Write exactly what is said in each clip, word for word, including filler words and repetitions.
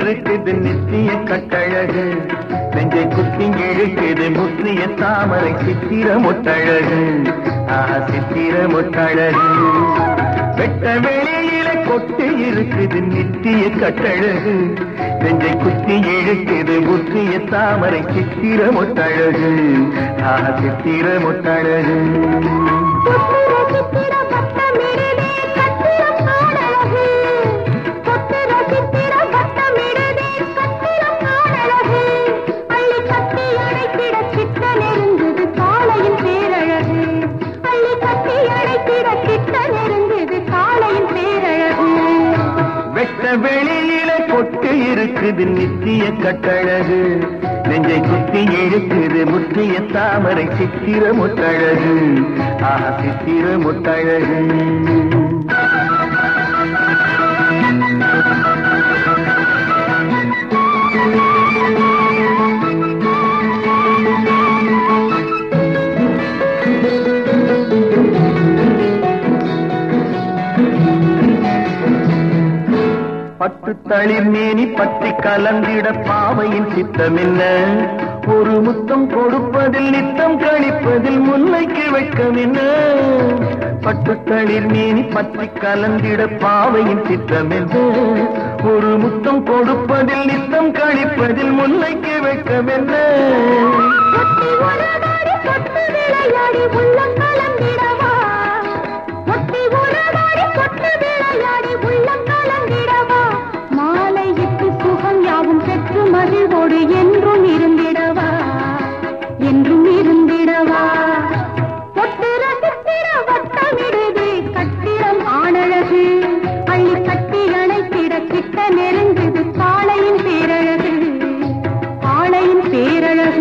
இருக்குது நித்திய கட்டழகு, நெஞ்சை குத்தி இழுக்குது முற்றிய தாமரை சித்திர முத்தழகு, ஆஹா சித்திர முத்தழகு. வெட்ட வெளியில கொட்டு இருக்குது நித்திய கட்டழகு, நெஞ்சை குத்தி இழுக்குது முற்றிய தாமரை சித்திர முத்தழகு, ஆஹா சித்திர முத்தழகு. வெளியில கொட்டு இருக்குது நித்திய கட்டழகு, நெஞ்சை குத்தி இழுக்குது முற்றிய தாமரை சித்திர முத்தழகு, ஆஹா சித்திர முத்தழகு. பட்டு தளிர் மேனி பற்றி கலந்திட பாவையின் சித்தம் என்ன, ஒரு முத்தம் கொடுப்பதில் நித்தம் கழிப்பதில் முல்லைக்கு வெட்கம் என்ன. பட்டு தளிர் மேனி பற்றி கலந்திட பாவையின் சித்தம் என்ன, ஒரு முத்தம் கொடுப்பதில் நித்தம் கழிப்பதில் முல்லைக்கு வெட்கம் என்ன. மகிழ்வோடு என்றும் இருந்திடவா, என்றும் இருந்திடவா. பொட்டு ரசித்திட வட்டமிடுது கட்டிடம் ஆனழகு, அள்ளி கட்டி அணைத்திட கிட்ட நெருங்குது காளையின் பேரழகு, காளையின் பேரழகு.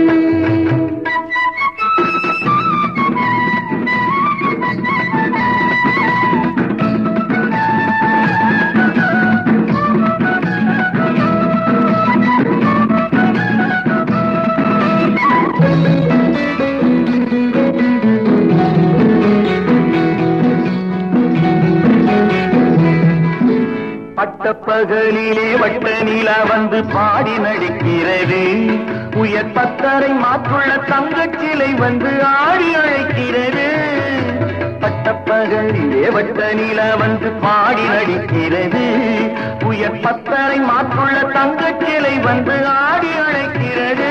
பட்டப்பகலிலே வட்ட நிலா வந்து பாடி நடிக்கிறது, உயர் பத்தரை மாற்றுள்ள தங்கச்சிலை வந்து ஆடி அழைக்கிறது. பட்டப்பகலிலே வட்ட நிலா வந்து பாடி நடிக்கிறது, உயர் பத்தரை மாற்றுள்ள தங்கச்சிலை வந்து ஆடி அழைக்கிறது.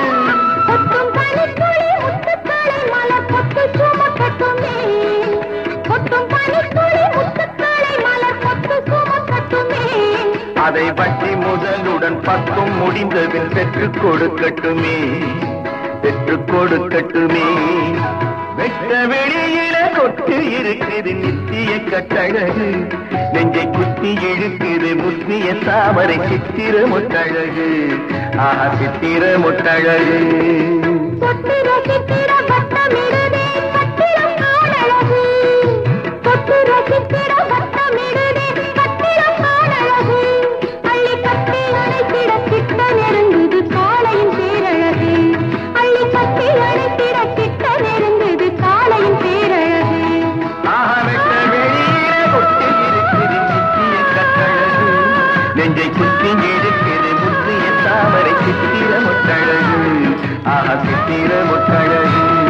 அதை பற்றி முதலுடன் பத்தும் முடிந்ததில் பெற்றுக் கொடுக்கட்டுமே, பெற்றுக் கொடுக்கட்டுமே. வெட்ட வெளியில கொட்டு இருக்குது நித்திய கட்டழகு, நெஞ்சை குத்தி இழுக்குது முத்திய தாமரை சித்திர முத்தழகு, ஆஹா சித்திர முத்தழகு. நெஞ்சை குத்தி இழுக்குது முற்றிய தாமரை சித்திர முத்தழகு, ஆஹா சித்திர முத்தழகு.